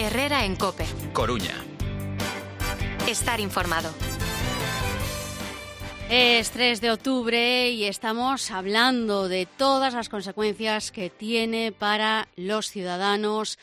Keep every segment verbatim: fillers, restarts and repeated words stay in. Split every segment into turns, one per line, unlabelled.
Herrera en COPE.
Coruña.
Estar informado.
Es tres de octubre y estamos hablando de todas las consecuencias que tiene para los ciudadanos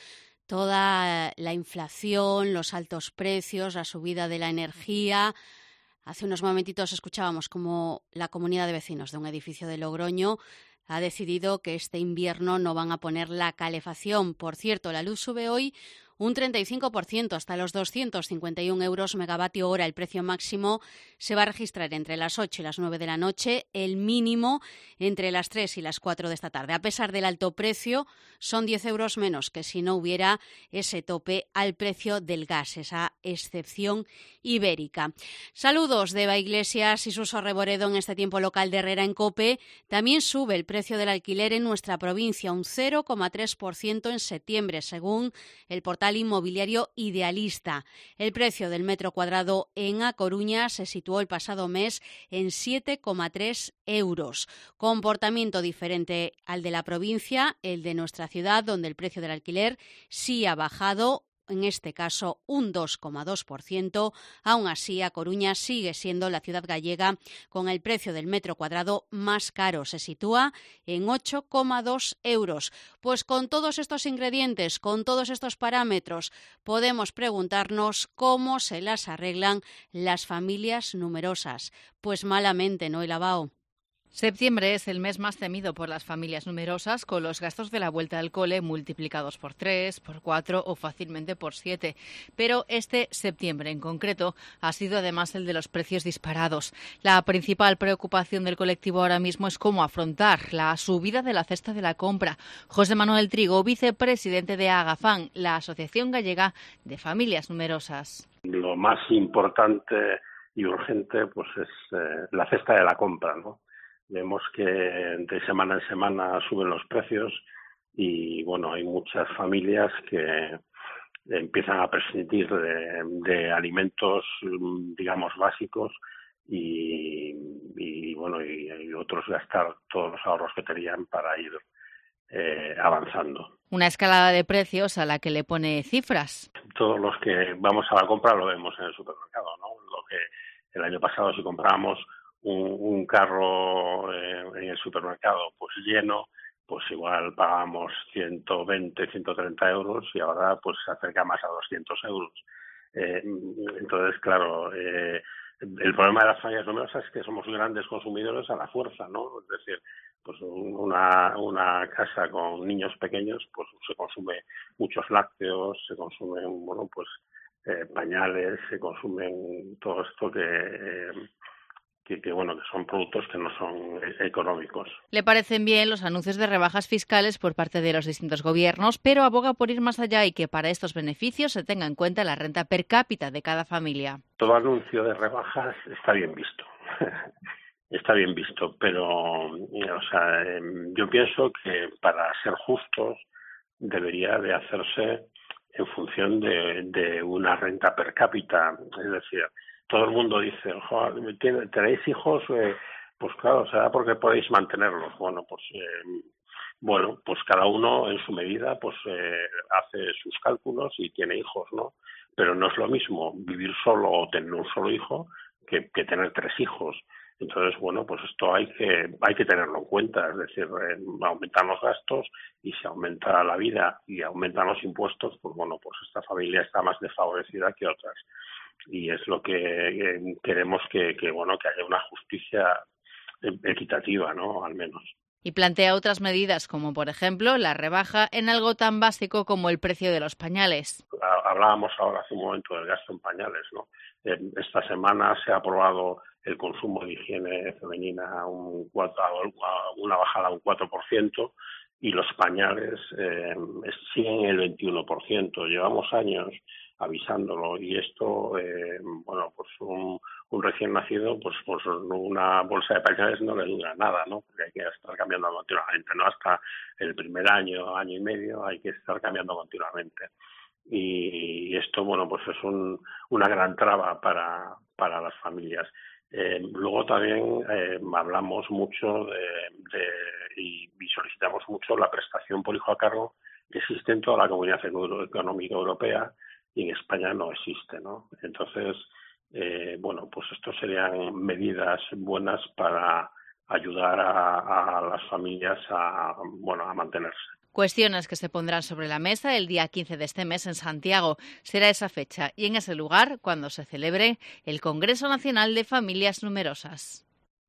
toda la inflación, los altos precios, la subida de la energía. Hace unos momentitos escuchábamos cómo la comunidad de vecinos de un edificio de Logroño ha decidido que este invierno no van a poner la calefacción. Por cierto, la luz sube hoy un treinta y cinco por ciento, hasta los doscientos cincuenta y un euros megavatio hora. El precio máximo se va a registrar entre las ocho y las nueve de la noche, el mínimo entre las tres y las cuatro de esta tarde. A pesar del alto precio, son diez euros menos que si no hubiera ese tope al precio del gas, esa excepción ibérica. Saludos de Eva Iglesias y Suso Reboredo en este tiempo local de Herrera en COPE. También sube el precio del alquiler en nuestra provincia, un cero coma tres por ciento en septiembre, según el portal inmobiliario Idealista. El precio del metro cuadrado en A Coruña se situó el pasado mes en siete coma tres euros. Comportamiento diferente al de la provincia, el de nuestra ciudad, donde el precio del alquiler sí ha bajado, en este caso un dos coma dos por ciento. Aún así, A Coruña sigue siendo la ciudad gallega con el precio del metro cuadrado más caro. Se sitúa en ocho coma dos euros. Pues con todos estos ingredientes, con todos estos parámetros, podemos preguntarnos cómo se las arreglan las familias numerosas. Pues malamente, ¿no, Elabao?
Septiembre es el mes más temido por las familias numerosas, con los gastos de la vuelta al cole multiplicados por tres, por cuatro o fácilmente por siete. Pero este septiembre en concreto ha sido además el de los precios disparados. La principal preocupación del colectivo ahora mismo es cómo afrontar la subida de la cesta de la compra. José Manuel Trigo, vicepresidente de Agafan, la Asociación Gallega de Familias Numerosas.
Lo más importante y urgente pues es eh, la cesta de la compra, ¿no? Vemos que de semana en semana suben los precios y, bueno, hay muchas familias que empiezan a prescindir de, de alimentos, digamos, básicos y, y bueno, y, y otros gastar todos los ahorros que tenían para ir eh, avanzando.
Una escalada de precios a la que le pone cifras.
Todos los que vamos a la compra lo vemos en el supermercado, ¿no? Lo que el año pasado si comprábamos Un, un carro eh, en el supermercado pues lleno, pues igual pagamos ciento veinte, ciento treinta euros y ahora pues se acerca más a doscientos euros. Eh, entonces, claro, eh, el problema de las familias numerosas es que somos grandes consumidores a la fuerza, ¿no? Es decir, pues una, una casa con niños pequeños pues se consume muchos lácteos, se consumen, bueno, pues eh, pañales, se consumen todo esto que... Eh, Que, que bueno que son productos que no son económicos.
Le parecen bien los anuncios de rebajas fiscales por parte de los distintos gobiernos, pero aboga por ir más allá y que para estos beneficios se tenga en cuenta la renta per cápita de cada familia.
Todo anuncio de rebajas está bien visto, está bien visto, pero o sea, yo pienso que para ser justos debería de hacerse en función de, de una renta per cápita, es decir, todo el mundo dice, ¿tenéis hijos? Eh, pues claro, será porque podéis mantenerlos. Bueno, pues eh, bueno, pues cada uno en su medida pues eh, hace sus cálculos y tiene hijos, ¿no? Pero no es lo mismo vivir solo o tener un solo hijo que, que tener tres hijos. Entonces, bueno, pues esto hay que hay que tenerlo en cuenta, es decir, eh, aumentan los gastos y si aumenta la vida y aumentan los impuestos, pues bueno, pues esta familia está más desfavorecida que otras. Y es lo que eh, queremos que, que bueno que haya una justicia equitativa, ¿no? Al menos.
Y plantea otras medidas como por ejemplo la rebaja en algo tan básico como el precio de los pañales.
Hablábamos ahora hace un momento del gasto en pañales, ¿no? Esta semana se ha aprobado el consumo de higiene femenina un cuatro, una bajada de un cuatro por ciento y los pañales eh, siguen el veintiuno por ciento. Llevamos años avisándolo y esto, eh, bueno, pues un, un recién nacido, pues, pues una bolsa de pañales no le dura nada, ¿no? Porque hay que estar cambiando continuamente, ¿no? Hasta el primer año, año y medio hay que estar cambiando continuamente. Y esto, bueno, pues es un, una gran traba para, para las familias. Eh, luego también eh, hablamos mucho de, de y, y solicitamos mucho la prestación por hijo a cargo existe en toda la Comunidad Económica Europea y en España no existe, ¿no? Entonces, eh, bueno, pues estos serían medidas buenas para ayudar a, a las familias a, bueno, a mantenerse.
Cuestiones que se pondrán sobre la mesa el día quince de este mes en Santiago. Será esa fecha y en ese lugar cuando se celebre el Congreso Nacional de Familias Numerosas.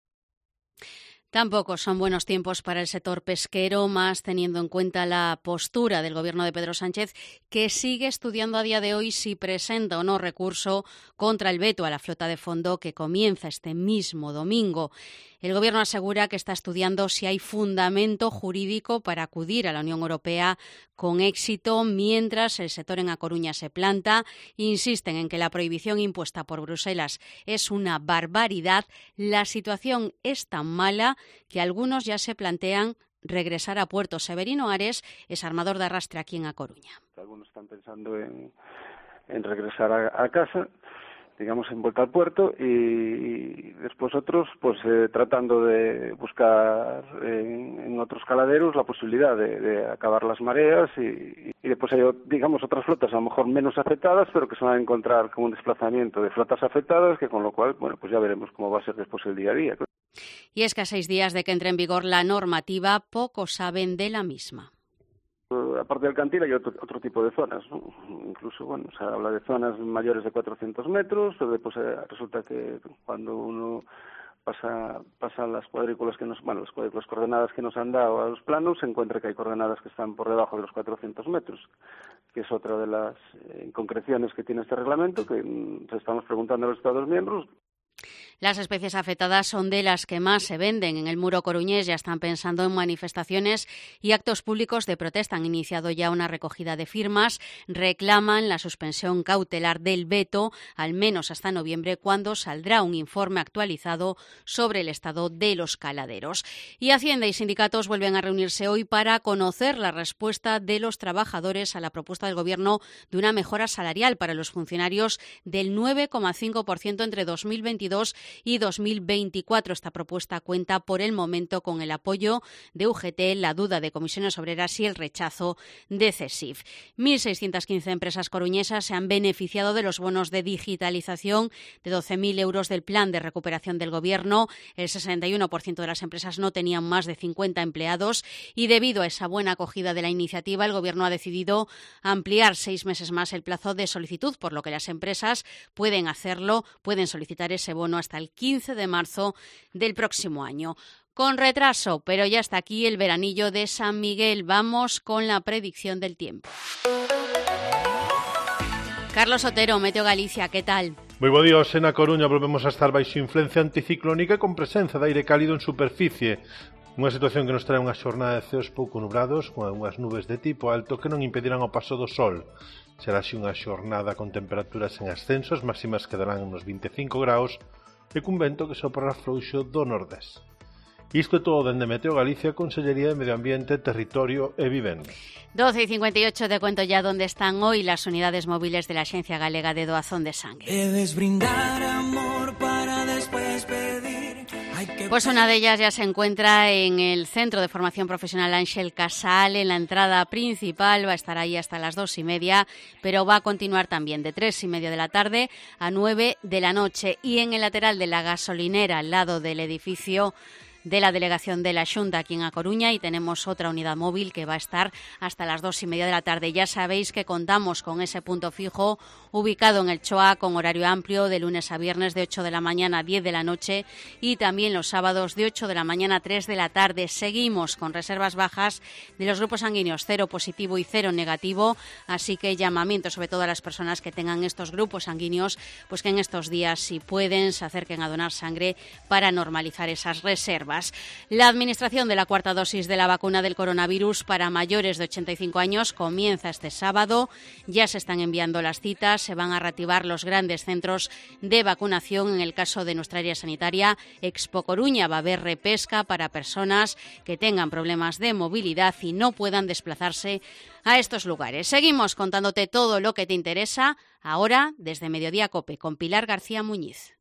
Tampoco son buenos tiempos para el sector pesquero, más teniendo en cuenta la postura del Gobierno de Pedro Sánchez, que sigue estudiando a día de hoy si presenta o no recurso contra el veto a la flota de fondo que comienza este mismo domingo. El Gobierno asegura que está estudiando si hay fundamento jurídico para acudir a la Unión Europea con éxito, mientras el sector en A Coruña se planta. Insisten en que la prohibición impuesta por Bruselas es una barbaridad. La situación es tan mala que algunos ya se plantean regresar a puerto. Severino Ares es armador de arrastre aquí en A Coruña.
Algunos están pensando en, en regresar a, a casa, digamos, en vuelta al puerto, y, y después otros pues eh, tratando de buscar en, en otros caladeros la posibilidad de, de acabar las mareas, y, y después hay, digamos, otras flotas a lo mejor menos afectadas, pero que se van a encontrar con un desplazamiento de flotas afectadas, que con lo cual, bueno, pues ya veremos cómo va a ser después el día a día.
Y es que a seis días de que entre en vigor la normativa, pocos saben de la misma.
Aparte del Cantil hay otro, otro tipo de zonas, ¿no? Incluso, bueno, se habla de zonas mayores de cuatrocientos metros, pero después eh, resulta que cuando uno pasa pasa las cuadrículas que nos, bueno, las cuadrículas coordenadas que nos han dado a los planos, se encuentra que hay coordenadas que están por debajo de los cuatrocientos metros, que es otra de las eh, inconcreciones que tiene este reglamento, que mm, se estamos preguntando a los Estados miembros.
Las especies afectadas son de las que más se venden. En el Muro coruñés ya están pensando en manifestaciones y actos públicos de protesta. Han iniciado ya una recogida de firmas. Reclaman la suspensión cautelar del veto, al menos hasta noviembre, cuando saldrá un informe actualizado sobre el estado de los caladeros. Y Hacienda y sindicatos vuelven a reunirse hoy para conocer la respuesta de los trabajadores a la propuesta del Gobierno de una mejora salarial para los funcionarios del nueve coma cinco por ciento entre dos mil veintidós y dos mil veinticuatro. Esta propuesta cuenta por el momento con el apoyo de U G T, la duda de Comisiones Obreras y el rechazo de CESIF. mil seiscientas quince empresas coruñesas se han beneficiado de los bonos de digitalización de doce mil euros del plan de recuperación del Gobierno. El sesenta y uno por ciento de las empresas no tenían más de cincuenta empleados y debido a esa buena acogida de la iniciativa, el Gobierno ha decidido ampliar seis meses más el plazo de solicitud, por lo que las empresas pueden hacerlo, pueden solicitar ese bono hasta el quince de marzo del próximo año. Con retraso, pero ya está aquí el veranillo de San Miguel. Vamos con la predicción del tiempo. Carlos Otero, Meteo Galicia, ¿qué tal?
Moi bo día, en A Coruña volvemos a estar baixo influencia anticiclónica con presenza de aire cálido en superficie. Unha situación que nos trae unha xornada de ceos pouco nubrados, con algunhas nubes de tipo alto que non impedirán o paso do sol. Será así unha xornada con temperaturas en ascenso, as máximas quedarán nos vinte e cinco graus, e cun vento que soprará frouxo do nordés. Isto é todo dende Meteo Galicia, Consellería de Medio Ambiente, Territorio e Vivenda.
doce y cincuenta y ocho, te cuento ya dónde están hoy las unidades móviles de la Axencia Galega de Doazón de Sangre.
Debes brindar amor para después pedir.
Pues una de ellas ya se encuentra en el Centro de Formación Profesional Ángel Casal, en la entrada principal. Va a estar ahí hasta las dos y media, pero va a continuar también de tres y media de la tarde a nueve de la noche. Y en el lateral de la gasolinera, al lado del edificio de la Delegación de la Xunta aquí en A Coruña, y tenemos otra unidad móvil que va a estar hasta las dos y media de la tarde. Ya sabéis que contamos con ese punto fijo ubicado en el Choa, con horario amplio de lunes a viernes de ocho de la mañana a diez de la noche y también los sábados de ocho de la mañana a tres de la tarde. Seguimos con reservas bajas de los grupos sanguíneos cero positivo y cero negativo, así que llamamiento sobre todo a las personas que tengan estos grupos sanguíneos, pues que en estos días, si pueden, se acerquen a donar sangre para normalizar esas reservas. La administración de la cuarta dosis de la vacuna del coronavirus para mayores de ochenta y cinco años comienza este sábado. Ya se están enviando las citas, se van a reactivar los grandes centros de vacunación. En el caso de nuestra área sanitaria, Expo Coruña, va a haber repesca para personas que tengan problemas de movilidad y no puedan desplazarse a estos lugares. Seguimos contándote todo lo que te interesa ahora desde Mediodía Cope con Pilar García Muñiz.